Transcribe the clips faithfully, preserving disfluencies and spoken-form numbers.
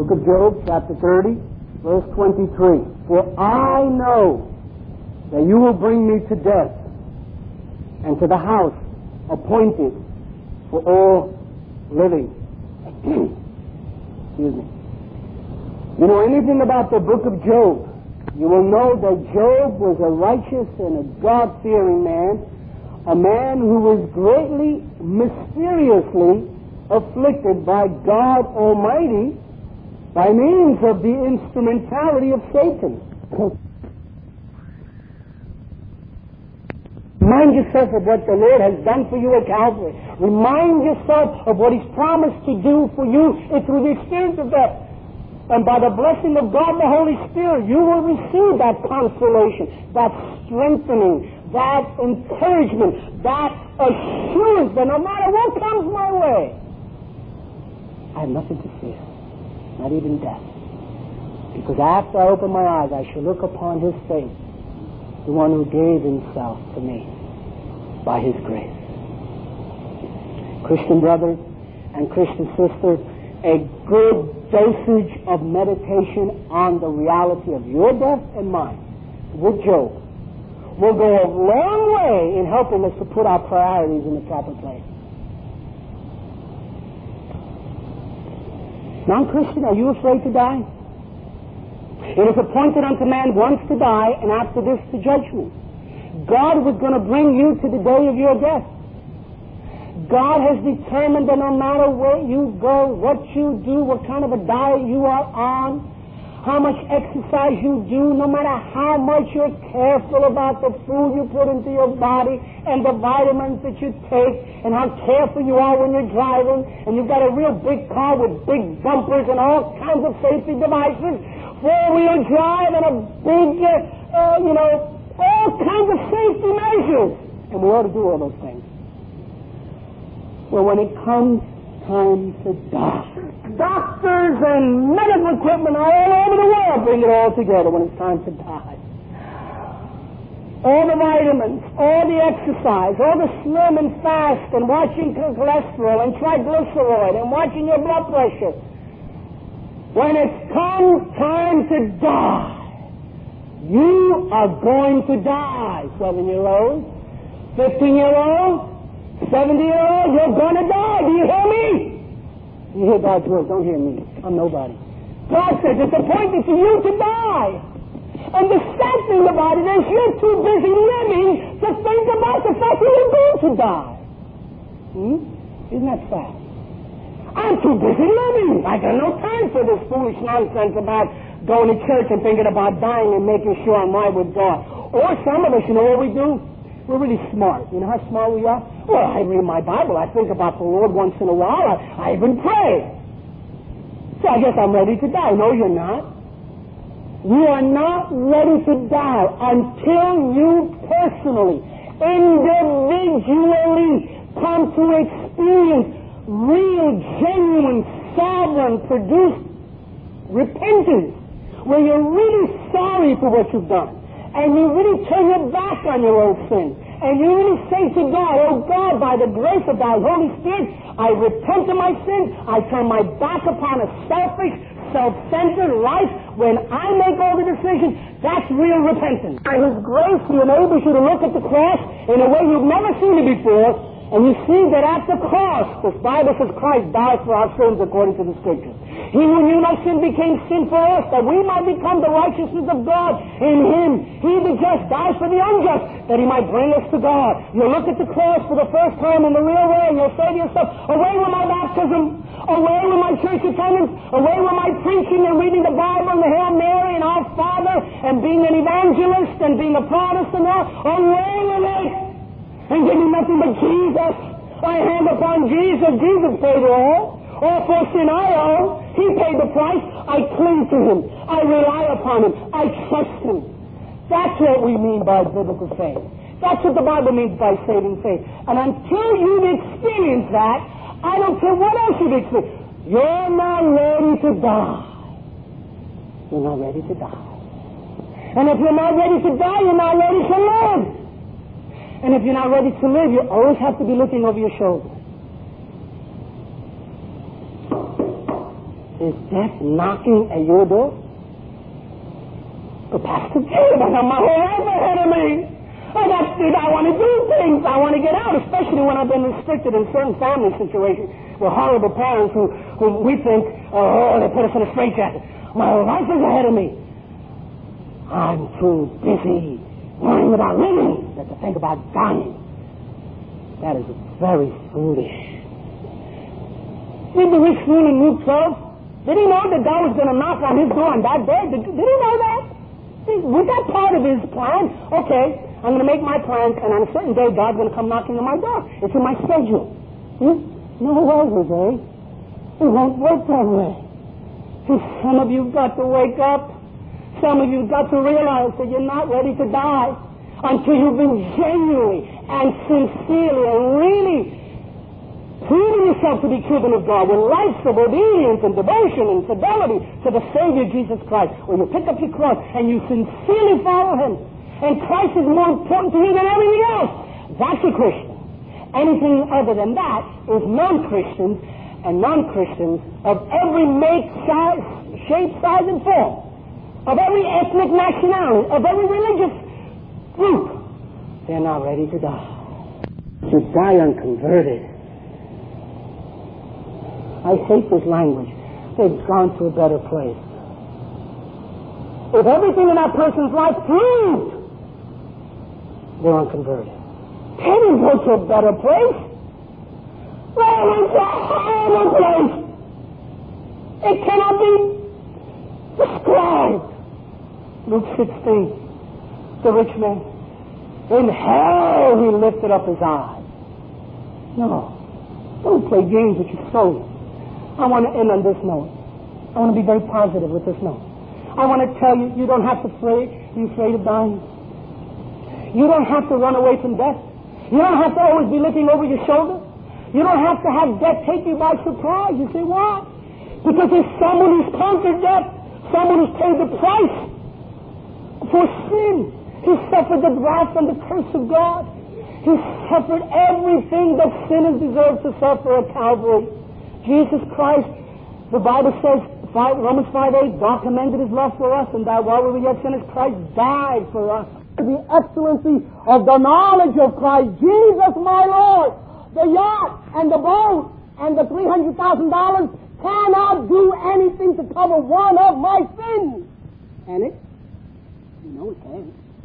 Book of Job, chapter thirty, verse twenty-three. For I know that you will bring me to death and to the house appointed for all living. Excuse me. You know anything about the book of Job, you will know that Job was a righteous and a God-fearing man, a man who was greatly, mysteriously afflicted by God Almighty by means of the instrumentality of Satan. Remind yourself of what the Lord has done for you at Calvary. Remind yourself of what He's promised to do for you through the experience of that. And by the blessing of God the Holy Spirit, you will receive that consolation, that strengthening, that encouragement, that assurance that no matter what comes my way, I have nothing to fear, not even death. Because after I open my eyes, I shall look upon His face, the one who gave Himself to me by His grace. Christian brother and Christian sister, a good dosage of meditation on the reality of your death and mine with Job will go a long way in helping us to put our priorities in the proper place. Non-Christian, are you afraid to die? It is appointed unto man once to die, and after this to judgment. God was going to bring you to the day of your death. God has determined that no matter where you go, what you do, what kind of a diet you are on, how much exercise you do, no matter how much you're careful about the food you put into your body and the vitamins that you take and how careful you are when you're driving, and you've got a real big car with big bumpers and all kinds of safety devices, four-wheel drive and a big, uh, uh, you know, all kinds of safety measures. And we ought to do all those things. Well, when it comes time to die, doctors and medical equipment all over the world bring it all together when it's time to die. All the vitamins, all the exercise, all the slim and fast and watching cholesterol and triglyceride and watching your blood pressure. When it comes time to die, you are going to die, seven-year-olds, fifteen-year-olds, seventy-year-olds, you're going to die. Do you hear me? You hear God's word. Don't hear me. I'm nobody. God says it's appointed to you to die. And the sad thing about it is you're too busy living to think about the fact that you're going to die. Hmm? Isn't that sad? I'm too busy living. I got no time for this foolish nonsense about going to church and thinking about dying and making sure I'm right with God. Or some of us, you know what we do? We're really smart. You know how smart we are? Well, I read my Bible. I think about the Lord once in a while. I, I even pray. So I guess I'm ready to die. No, you're not. You are not ready to die until you personally, individually come to experience real, genuine, sovereign, produced repentance, where you're really sorry for what you've done. And you really turn your back on your old sin. And you really say to God, oh God, by the grace of thy Holy Spirit, I repent of my sin. I turn my back upon a selfish, self-centered life. When I make all the decisions, that's real repentance. By His grace, He enables you to look at the cross in a way you've never seen it before. And you see that at the cross, the Bible says Christ died for our sins according to the Scriptures. He who knew no sin became sin for us, that we might become the righteousness of God in Him. He the just dies for the unjust, that He might bring us to God. You'll look at the cross for the first time in the real way, and you'll say to yourself, away with my baptism, away with my church attendance, away with my preaching and reading the Bible and the Hail Mary and Our Father and being an evangelist and being a Protestant, away with it. And give me nothing but Jesus. I hand upon Jesus. Jesus paid it all. All for sin I owe. He paid the price. I cling to Him. I rely upon Him. I trust Him. That's what we mean by biblical faith. That's what the Bible means by saving faith. And until you've experienced that, I don't care what else you've experienced, you're not ready to die. You're not ready to die. And if you're not ready to die, you're not ready to live. And if you're not ready to live, you always have to be looking over your shoulder. Is death knocking at your door? But Pastor Caleb, I got my whole life ahead of me. I got, I want to do things. I want to get out, especially when I've been restricted in certain family situations with horrible parents who, who we think, oh, they put us in a straitjacket. My life is ahead of me. I'm too busy worrying about living than to think about dying. That is very foolish. Did the rich fool in Luke twelve? Did he know that God was going to knock on his door on that day? Did, did he know that? Was that part of his plan? Okay, I'm going to make my plans, and on a certain day, God's going to come knocking on my door. It's in my schedule. Hmm? No way, Jose. It won't work that way. Some of you got to wake up. Some of you got to realize that you're not ready to die until you've been genuinely and sincerely and really proving yourself to be children of God with lives of obedience and devotion and fidelity to the Savior Jesus Christ. When you pick up your cross and you sincerely follow Him, and Christ is more important to you than everything else, that's a Christian. Anything other than that is non-Christians, and non-Christians of every make, size, shape, size, and form, of every ethnic nationality, of every religious group, they're not ready to die. To die unconverted. I hate this language. They've gone to a better place. If everything in that person's life proved they're unconverted, they didn't go to a better place. They went to a horrible place. It cannot be described. Luke sixteen, the rich man. In hell he lifted up his eyes. No, don't play games with your soul. I want to end on this note. I want to be very positive with this note. I want to tell you, you don't have to afraid, be afraid of dying. You don't have to run away from death. You don't have to always be looking over your shoulder. You don't have to have death take you by surprise. You say, why? Because there's someone who's conquered death. Someone who's paid the price for sin. He suffered the wrath and the curse of God. He suffered everything that sinners deserve to suffer at Calvary. Jesus Christ, the Bible says, Romans five eight, God commended His love for us, and that while we were yet sinners, Christ died for us. The excellency of the knowledge of Christ Jesus, my Lord, the yacht and the boat and the three hundred thousand dollars cannot do anything to cover one of my sins. Can it? You know it can.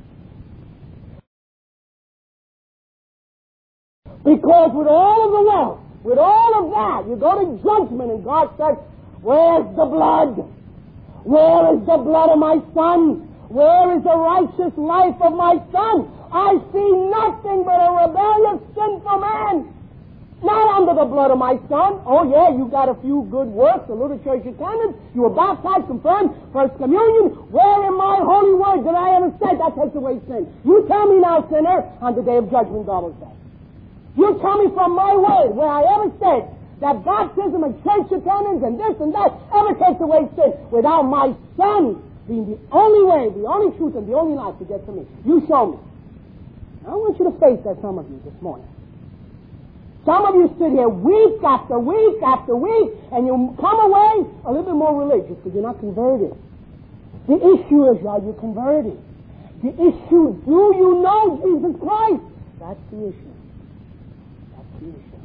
Because with all of the wealth, with all of that, you go to judgment and God says, where's the blood? Where is the blood of my son? Where is the righteous life of my son? I see nothing but a rebellious, sinful man. Not under the blood of my son. Oh yeah, you got a few good works, a little church attendance, you were baptized, confirmed, first communion. Where in my holy word did I ever say that takes away sin? You tell me now, sinner, on the day of judgment, God will say. You tell me from my word where I ever said that baptism and church attendance and this and that ever takes away sin without my son being the only way, the only truth, and the only life to get to me. You show me. I want you to face that, some of you, this morning. Some of you sit here week after week after week, and you come away a little bit more religious because you're not converted. The issue is, are you converted? The issue, do you know Jesus Christ? That's the issue. That's the issue.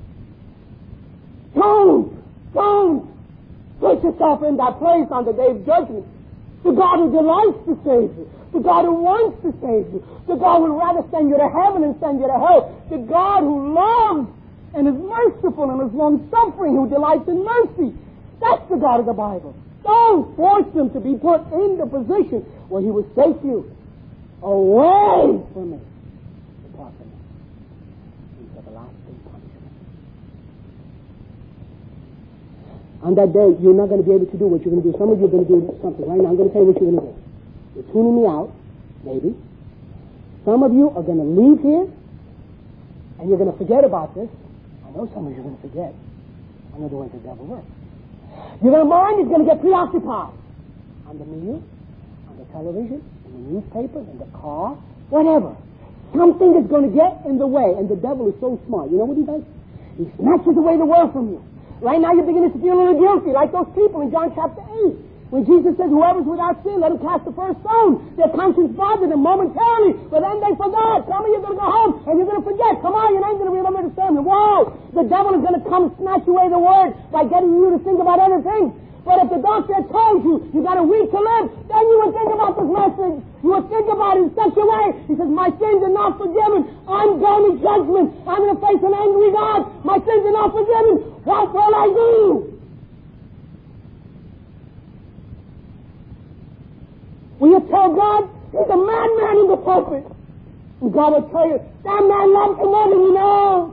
Don't, don't put yourself in that place on the day of judgment. The God who delights to save you. The God who wants to save you. The God who would rather send you to heaven and send you to hell. The God who loves and is merciful and is long-suffering, who delights in mercy. That's the God of the Bible. Don't force him to be put in the position where he will take you away from me. Depart from me. Into everlasting punishment. On that day, you're not going to be able to do what you're going to do. Some of you are going to do something right now. I'm going to tell you what you're going to do. You're tuning me out, maybe. Some of you are going to leave here, and you're going to forget about this. I know some of you are going to forget. I know the way the devil works. Your mind is going to get preoccupied on the news, on the television, in the newspaper, in the car, whatever. Something is going to get in the way, and the devil is so smart. You know what he does? He snatches away the word from you. Right now you're beginning to feel a little guilty, like those people in John chapter eight. When Jesus says, whoever's without sin, let him cast the first stone. Their conscience bothered them momentarily, but then they forgot. Some of you are going to go home, and you're going to forget. Come on, you ain't going to remember the sermon. Whoa! The devil is going to come and snatch away the word by getting you to think about other things. But if the doctor had told you, you got a week to live, then you would think about this message. You would think about it in such a way. He says, my sins are not forgiven. I'm going to judgment. I'm going to face an angry God. My sins are not forgiven. What will I do? Will you tell God, he's a madman in the pulpit? And God will tell you, that man loves you more than you know.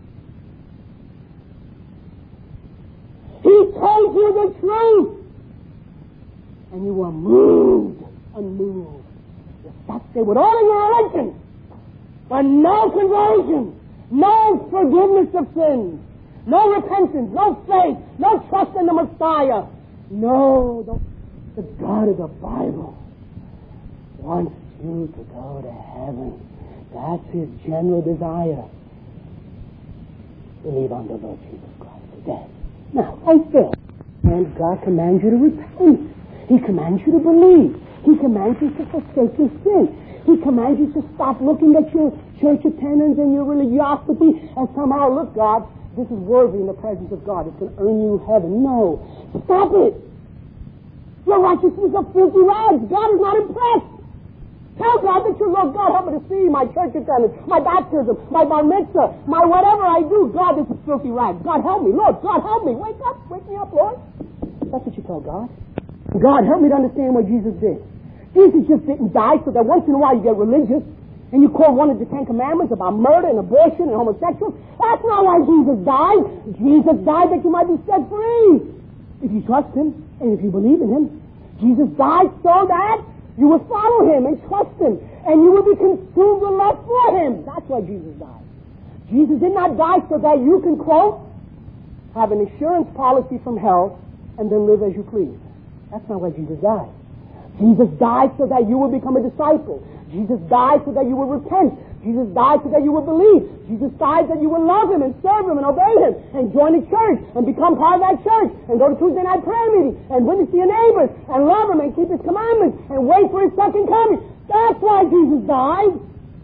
He told you the truth. And you were moved, unmoved. You sat there with all of your religion, but no conversion, no forgiveness of sins, no repentance, no faith, no trust in the Messiah. No, the, the God of the Bible wants you to go to heaven. That's his general desire. Believe on the Lord Jesus Christ today. Now, I feel, and God commands you to repent. He commands you to believe. He commands you to forsake your sin. He commands you to stop looking at your church attendance and your religiosity and somehow, look, God, this is worthy in the presence of God. It's going to earn you heaven. No. Stop it. Your righteousness is filthy rags. God is not impressed. Tell God that you love God. Help me to see my church attendance, my baptism, my bar mitzvah, my whatever I do. God, this is filthy rags. God, help me. Lord, God, help me. Wake up. Wake me up, Lord. That's what you tell God. God, help me to understand what Jesus did. Jesus just didn't die so that once in a while you get religious and you call one of the Ten Commandments about murder and abortion and homosexuals. That's not why Jesus died. Jesus died that you might be set free. If you trust him and if you believe in him. Jesus died so that you will follow him and trust him, and you will be consumed with love for him. That's why Jesus died. Jesus did not die so that you can, quote, have an insurance policy from hell and then live as you please. That's not why Jesus died. Jesus died so that you will become a disciple. Jesus died so that you will repent. Jesus died so that you will believe. Jesus died so that you will love him and serve him and obey him and join the church and become part of that church and go to Tuesday night prayer meeting and witness to your neighbors and love him and keep his commandments and wait for his second coming. That's why Jesus died.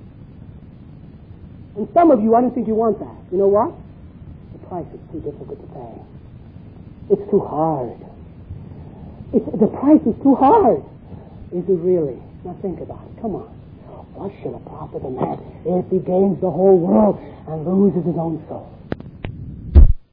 And some of you, I don't think you want that. You know what? The price is too difficult to pay. It's too hard. It's, the price is too hard. Is it really? Now think about it. Come on. What shall it profit a man if he gains the whole world and loses his own soul?